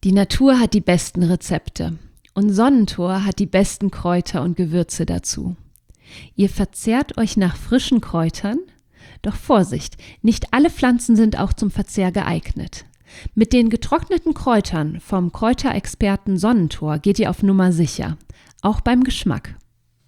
Die Natur hat die besten Rezepte und Sonnentor hat die besten Kräuter und Gewürze dazu. Ihr verzehrt euch nach frischen Kräutern? Doch Vorsicht, nicht alle Pflanzen sind auch zum Verzehr geeignet. Mit den getrockneten Kräutern vom Kräuterexperten Sonnentor geht ihr auf Nummer sicher, auch beim Geschmack.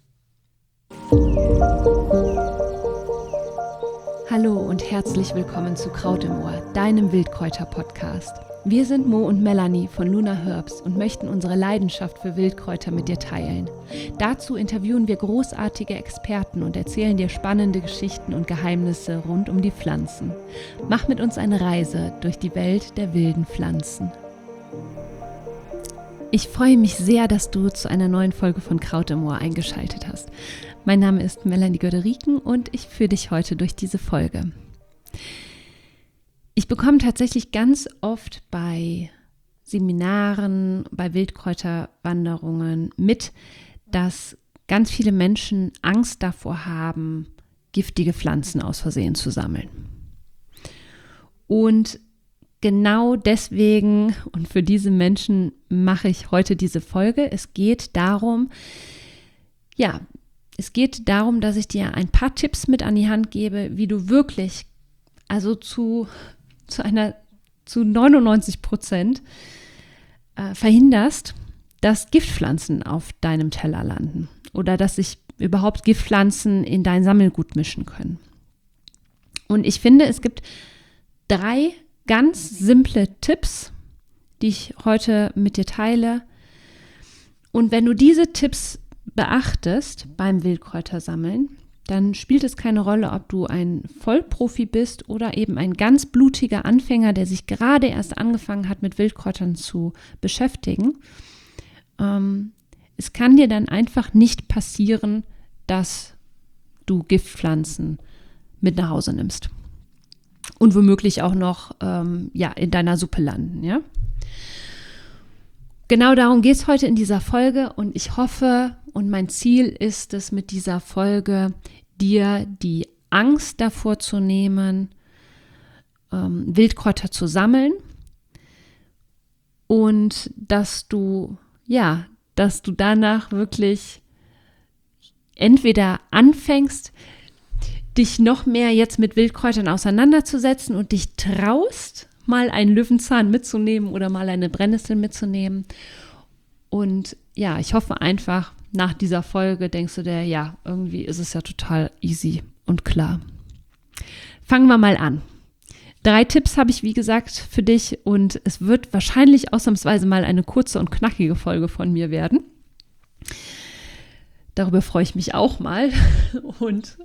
Hallo und herzlich willkommen zu Kraut im Ohr, deinem Wildkräuter-Podcast. Wir sind Mo und Melanie von Luna Herbs und möchten unsere Leidenschaft für Wildkräuter mit dir teilen. Dazu interviewen wir großartige Experten und erzählen dir spannende Geschichten und Geheimnisse rund um die Pflanzen. Mach mit uns eine Reise durch die Welt der wilden Pflanzen. Ich freue mich sehr, dass du zu einer neuen Folge von Kraut im Ohr eingeschaltet hast. Mein Name ist Melanie Göderiken und ich führe dich heute durch diese Folge. Ich bekomme tatsächlich ganz oft bei Seminaren, bei Wildkräuterwanderungen mit, dass ganz viele Menschen Angst davor haben, giftige Pflanzen aus Versehen zu sammeln. Und genau deswegen und für diese Menschen mache ich heute diese Folge. Es geht darum, dass ich dir ein paar Tipps mit an die Hand gebe, wie du wirklich, also zu 99% verhinderst, dass Giftpflanzen auf deinem Teller landen oder dass sich überhaupt Giftpflanzen in dein Sammelgut mischen können. Und ich finde, es gibt 3 ganz simple Tipps, die ich heute mit dir teile. Und wenn du diese Tipps beachtest beim Wildkräutersammeln, dann spielt es keine Rolle, ob du ein Vollprofi bist oder eben ein ganz blutiger Anfänger, der sich gerade erst angefangen hat, mit Wildkräutern zu beschäftigen. Es kann dir dann einfach nicht passieren, dass du Giftpflanzen mit nach Hause nimmst und womöglich auch noch in deiner Suppe landen. Ja? Genau darum geht es heute in dieser Folge und ich hoffe und mein Ziel ist es mit dieser Folge, dir die Angst davor zu nehmen, Wildkräuter zu sammeln und dass du danach wirklich entweder anfängst, dich noch mehr jetzt mit Wildkräutern auseinanderzusetzen und dich traust, mal einen Löwenzahn mitzunehmen oder mal eine Brennnessel mitzunehmen. Und ja, ich hoffe einfach, nach dieser Folge denkst du dir, ja, irgendwie ist es ja total easy und klar. Fangen wir mal an. 3 Tipps habe ich, wie gesagt, für dich und es wird wahrscheinlich ausnahmsweise mal eine kurze und knackige Folge von mir werden. Darüber freue ich mich auch mal. Und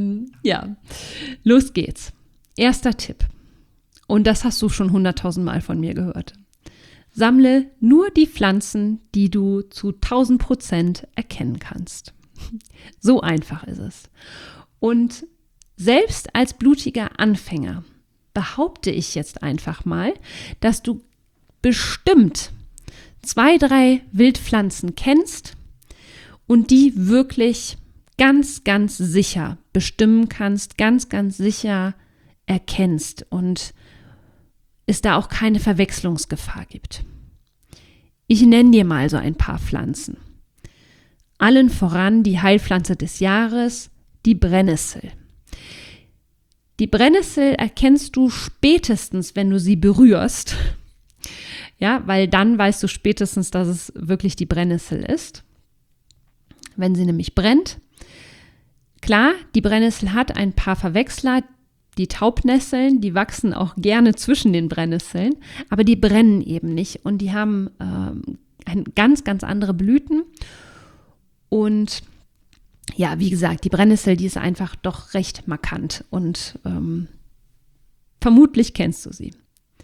los geht's. Erster Tipp. Und das hast du schon 100.000 Mal von mir gehört. Sammle nur die Pflanzen, die du zu 1000% erkennen kannst. So einfach ist es. Und selbst als blutiger Anfänger behaupte ich jetzt einfach mal, dass du bestimmt 2, 3 Wildpflanzen kennst und die wirklich ganz, ganz sicher bestimmen kannst, ganz, ganz sicher erkennst und es da auch keine Verwechslungsgefahr gibt. Ich nenne dir mal so ein paar Pflanzen. Allen voran die Heilpflanze des Jahres, die Brennnessel. Die Brennnessel erkennst du spätestens, wenn du sie berührst. Ja, weil dann weißt du spätestens, dass es wirklich die Brennnessel ist. Wenn sie nämlich brennt. Klar, die Brennnessel hat ein paar Verwechsler. Die Taubnesseln, die wachsen auch gerne zwischen den Brennnesseln, aber die brennen eben nicht und die haben ganz, ganz andere Blüten. Und ja, wie gesagt, die Brennnessel, die ist einfach doch recht markant und vermutlich kennst du sie.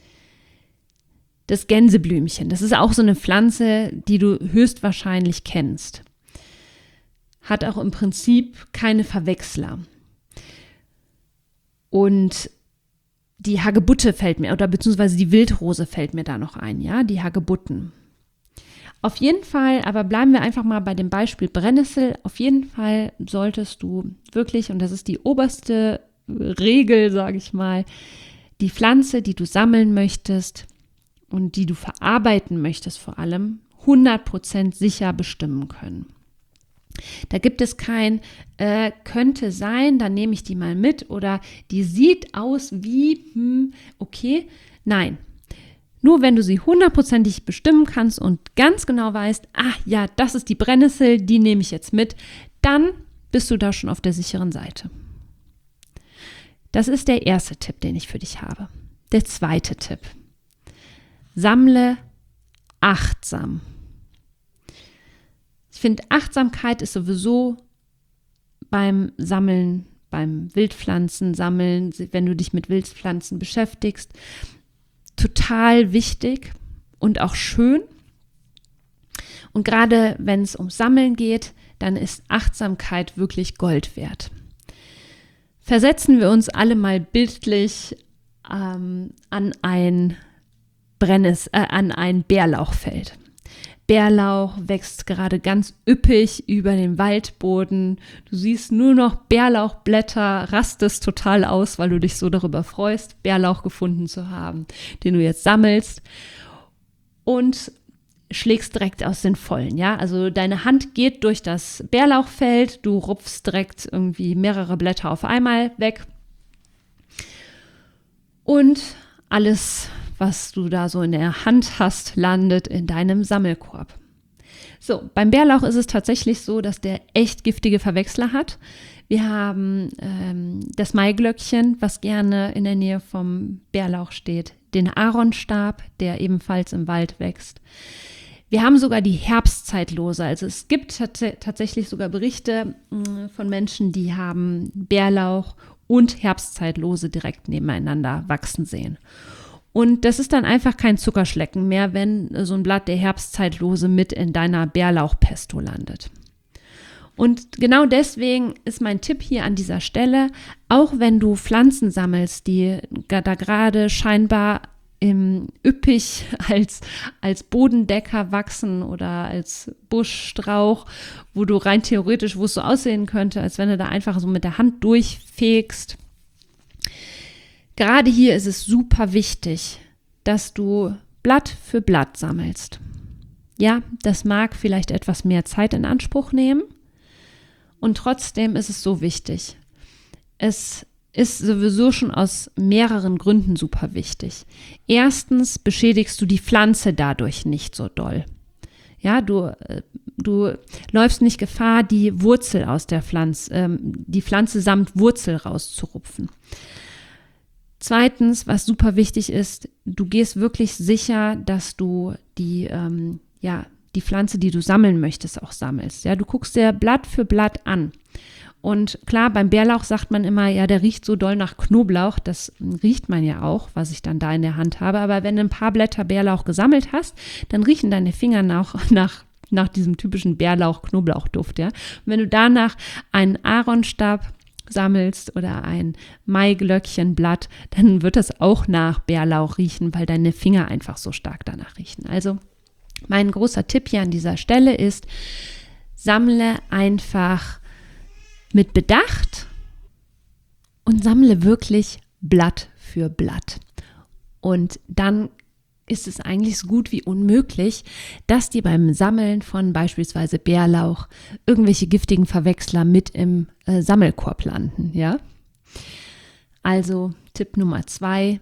Das Gänseblümchen, das ist auch so eine Pflanze, die du höchstwahrscheinlich kennst. Hat auch im Prinzip keine Verwechsler. Und die Hagebutte fällt mir, oder beziehungsweise die Wildrose fällt mir da noch ein, ja, die Hagebutten. Auf jeden Fall, aber bleiben wir einfach mal bei dem Beispiel Brennnessel, auf jeden Fall solltest du wirklich, und das ist die oberste Regel, sage ich mal, die Pflanze, die du sammeln möchtest, und die du verarbeiten möchtest vor allem, 100% sicher bestimmen können. Da gibt es kein könnte sein, dann nehme ich die mal mit oder die sieht aus wie, okay. Nein, nur wenn du sie 100%ig bestimmen kannst und ganz genau weißt, ja, das ist die Brennnessel, die nehme ich jetzt mit, dann bist du da schon auf der sicheren Seite. Das ist der erste Tipp, den ich für dich habe. Der zweite Tipp. Sammle achtsam. Ich finde, Achtsamkeit ist sowieso beim Sammeln, beim Wildpflanzen sammeln, wenn du dich mit Wildpflanzen beschäftigst, total wichtig und auch schön. Und gerade wenn es ums Sammeln geht, dann ist Achtsamkeit wirklich Gold wert. Versetzen wir uns alle mal bildlich an ein Bärlauchfeld. Bärlauch wächst gerade ganz üppig über den Waldboden. Du siehst nur noch Bärlauchblätter, rastest total aus, weil du dich so darüber freust, Bärlauch gefunden zu haben, den du jetzt sammelst und schlägst direkt aus den Vollen. Ja? Also deine Hand geht durch das Bärlauchfeld, du rupfst direkt irgendwie mehrere Blätter auf einmal weg und alles, was du da so in der Hand hast, landet in deinem Sammelkorb. So, beim Bärlauch ist es tatsächlich so, dass der echt giftige Verwechsler hat. Wir haben das Maiglöckchen, was gerne in der Nähe vom Bärlauch steht, den Aaronstab, der ebenfalls im Wald wächst. Wir haben sogar die Herbstzeitlose. Also es gibt tatsächlich sogar Berichte von Menschen, die haben Bärlauch und Herbstzeitlose direkt nebeneinander wachsen sehen. Und das ist dann einfach kein Zuckerschlecken mehr, wenn so ein Blatt der Herbstzeitlose mit in deiner Bärlauchpesto landet. Und genau deswegen ist mein Tipp hier an dieser Stelle, auch wenn du Pflanzen sammelst, die da gerade scheinbar üppig als Bodendecker wachsen oder als Buschstrauch, wo du rein theoretisch, wo es so aussehen könnte, als wenn du da einfach so mit der Hand durchfegst. Gerade hier ist es super wichtig, dass du Blatt für Blatt sammelst. Ja, das mag vielleicht etwas mehr Zeit in Anspruch nehmen und trotzdem ist es so wichtig. Es ist sowieso schon aus mehreren Gründen super wichtig. Erstens beschädigst du die Pflanze dadurch nicht so doll. Ja, du läufst nicht Gefahr, die Wurzel aus der Pflanze, die Pflanze samt Wurzel rauszurupfen. Zweitens, was super wichtig ist, du gehst wirklich sicher, dass du die Pflanze, die du sammeln möchtest, auch sammelst. Ja, du guckst dir Blatt für Blatt an. Und klar, beim Bärlauch sagt man immer, ja, der riecht so doll nach Knoblauch. Das riecht man ja auch, was ich dann da in der Hand habe. Aber wenn du ein paar Blätter Bärlauch gesammelt hast, dann riechen deine Finger nach diesem typischen Bärlauch-Knoblauchduft. Ja? Und wenn du danach einen Aaronstab sammelst oder ein Maiglöckchenblatt, dann wird das auch nach Bärlauch riechen, weil deine Finger einfach so stark danach riechen. Also mein großer Tipp hier an dieser Stelle ist, sammle einfach mit Bedacht und sammle wirklich Blatt für Blatt. Und dann ist es eigentlich so gut wie unmöglich, dass dir beim Sammeln von beispielsweise Bärlauch irgendwelche giftigen Verwechsler mit im Sammelkorb landen. Ja? Also Tipp Nummer 2,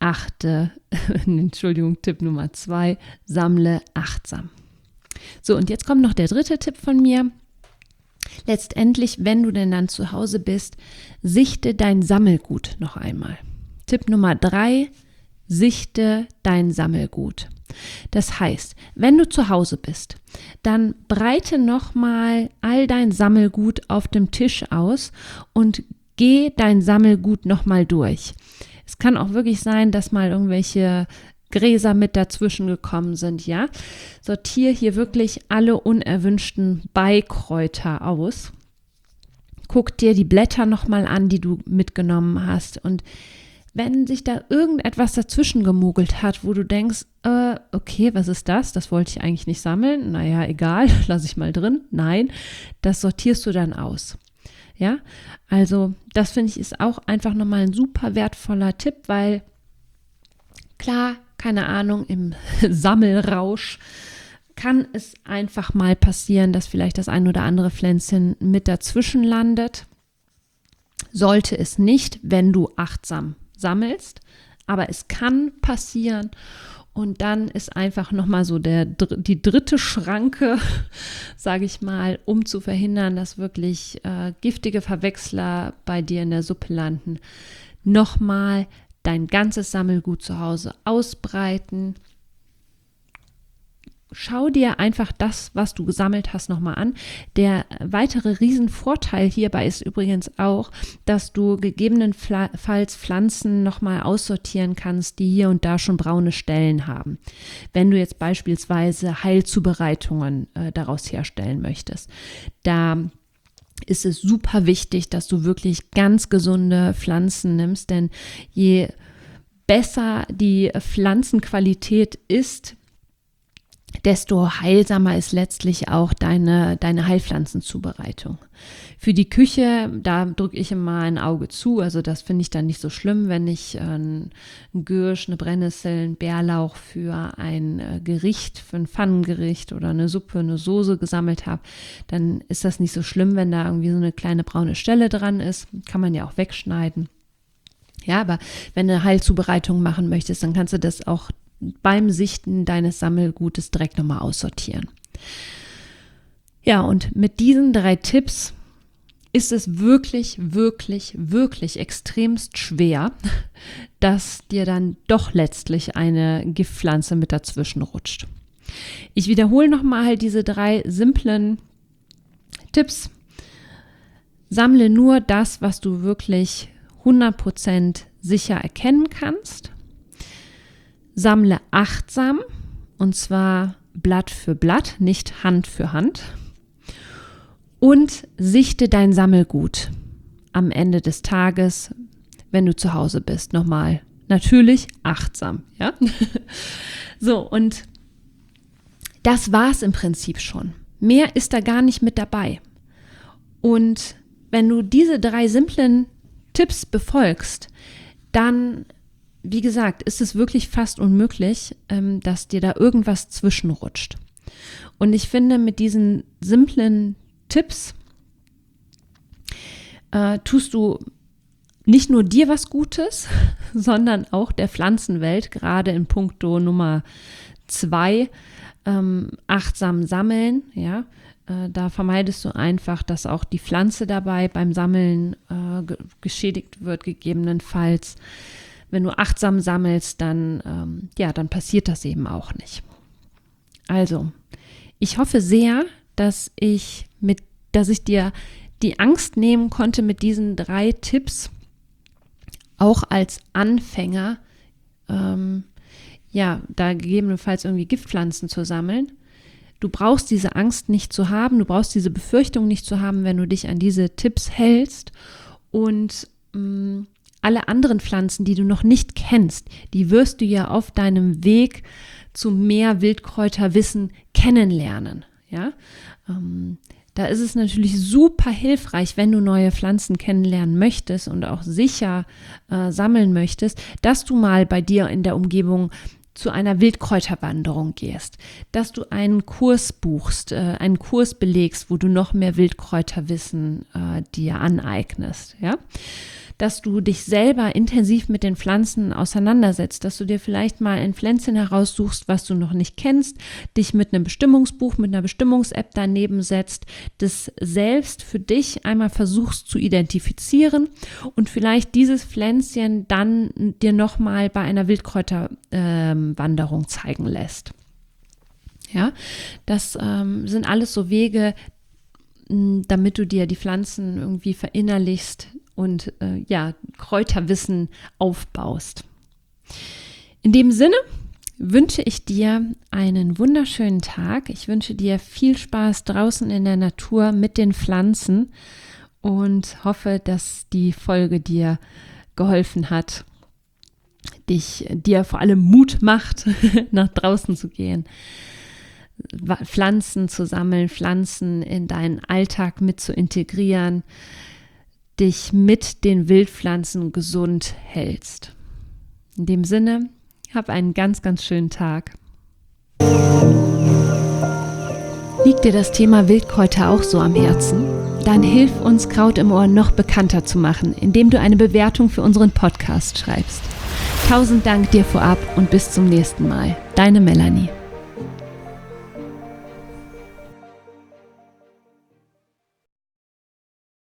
Tipp Nummer 2, sammle achtsam. So, und jetzt kommt noch der dritte Tipp von mir. Letztendlich, wenn du denn dann zu Hause bist, sichte dein Sammelgut noch einmal. Tipp Nummer 3, sichte dein Sammelgut. Das heißt, wenn du zu Hause bist, dann breite nochmal all dein Sammelgut auf dem Tisch aus und geh dein Sammelgut nochmal durch. Es kann auch wirklich sein, dass mal irgendwelche Gräser mit dazwischen gekommen sind, ja. Sortiere hier wirklich alle unerwünschten Beikräuter aus. Guck dir die Blätter nochmal an, die du mitgenommen hast. Und wenn sich da irgendetwas dazwischen gemogelt hat, wo du denkst, okay, was ist das? Das wollte ich eigentlich nicht sammeln. Naja, egal, lasse ich mal drin. Nein, das sortierst du dann aus. Ja, also das finde ich ist auch einfach nochmal ein super wertvoller Tipp, weil klar keine Ahnung, im Sammelrausch kann es einfach mal passieren, dass vielleicht das ein oder andere Pflänzchen mit dazwischen landet. Sollte es nicht, wenn du achtsam sammelst, aber es kann passieren. Und dann ist einfach nochmal so die dritte Schranke, sage ich mal, um zu verhindern, dass wirklich giftige Verwechsler bei dir in der Suppe landen, nochmal dein ganzes Sammelgut zu Hause ausbreiten. Schau dir einfach das, was du gesammelt hast, nochmal an. Der weitere Riesenvorteil hierbei ist übrigens auch, dass du gegebenenfalls Pflanzen nochmal aussortieren kannst, die hier und da schon braune Stellen haben. Wenn du jetzt beispielsweise Heilzubereitungen daraus herstellen möchtest. Da ist es super wichtig, dass du wirklich ganz gesunde Pflanzen nimmst, denn je besser die Pflanzenqualität ist, desto heilsamer ist letztlich auch deine Heilpflanzenzubereitung. Für die Küche, da drücke ich immer ein Auge zu, also das finde ich dann nicht so schlimm, wenn ich ein Gürsch, eine Brennnessel, einen Bärlauch für ein Gericht, für ein Pfannengericht oder eine Suppe, eine Soße gesammelt habe, dann ist das nicht so schlimm, wenn da irgendwie so eine kleine braune Stelle dran ist, kann man ja auch wegschneiden. Ja, aber wenn du eine Heilzubereitung machen möchtest, dann kannst du das auch beim Sichten deines Sammelgutes direkt nochmal aussortieren. Ja, und mit diesen 3 Tipps ist es wirklich, wirklich, wirklich extremst schwer, dass dir dann doch letztlich eine Giftpflanze mit dazwischen rutscht. Ich wiederhole nochmal diese 3 simplen Tipps. Sammle nur das, was du wirklich 100% sicher erkennen kannst. Sammle achtsam, und zwar Blatt für Blatt, nicht Hand für Hand. Und sichte dein Sammelgut am Ende des Tages, wenn du zu Hause bist. Nochmal, natürlich achtsam. Ja? So, und das war's im Prinzip schon. Mehr ist da gar nicht mit dabei. Und wenn du diese 3 simplen Tipps befolgst, dann, wie gesagt, ist es wirklich fast unmöglich, dass dir da irgendwas zwischenrutscht. Und ich finde, mit diesen simplen Tipps tust du nicht nur dir was Gutes, sondern auch der Pflanzenwelt, gerade in puncto Nummer 2, achtsam sammeln, ja. Da vermeidest du einfach, dass auch die Pflanze dabei beim Sammeln geschädigt wird, gegebenenfalls. Wenn du achtsam sammelst, dann passiert das eben auch nicht. Also, ich hoffe sehr, dass ich dir die Angst nehmen konnte mit diesen 3 Tipps, auch als Anfänger, da gegebenenfalls irgendwie Giftpflanzen zu sammeln. Du brauchst diese Angst nicht zu haben, du brauchst diese Befürchtung nicht zu haben, wenn du dich an diese Tipps hältst. Und alle anderen Pflanzen, die du noch nicht kennst, die wirst du ja auf deinem Weg zu mehr Wildkräuterwissen kennenlernen. Ja? Da ist es natürlich super hilfreich, wenn du neue Pflanzen kennenlernen möchtest und auch sicher sammeln möchtest, dass du mal bei dir in der Umgebung zu einer Wildkräuterwanderung gehst, dass du einen Kurs buchst, einen Kurs belegst, wo du noch mehr Wildkräuterwissen dir aneignest, ja? Dass du dich selber intensiv mit den Pflanzen auseinandersetzt, dass du dir vielleicht mal ein Pflänzchen heraussuchst, was du noch nicht kennst, dich mit einem Bestimmungsbuch, mit einer Bestimmungs-App daneben setzt, das selbst für dich einmal versuchst zu identifizieren und vielleicht dieses Pflänzchen dann dir nochmal bei einer Wildkräuterwanderung zeigen lässt. Ja, das sind alles so Wege, damit du dir die Pflanzen irgendwie verinnerlichst und Kräuterwissen aufbaust. In dem Sinne wünsche ich dir einen wunderschönen Tag. Ich wünsche dir viel Spaß draußen in der Natur mit den Pflanzen und hoffe, dass die Folge dir geholfen hat, dir vor allem Mut macht, nach draußen zu gehen, Pflanzen zu sammeln, Pflanzen in deinen Alltag mit zu integrieren, dich mit den Wildpflanzen gesund hältst. In dem Sinne, Hab einen ganz, ganz schönen Tag. Liegt dir das Thema Wildkräuter auch so am Herzen? Dann hilf uns, Kraut im Ohr noch bekannter zu machen, indem du eine Bewertung für unseren Podcast schreibst. 1000 Dank dir vorab und bis zum nächsten Mal. Deine Melanie.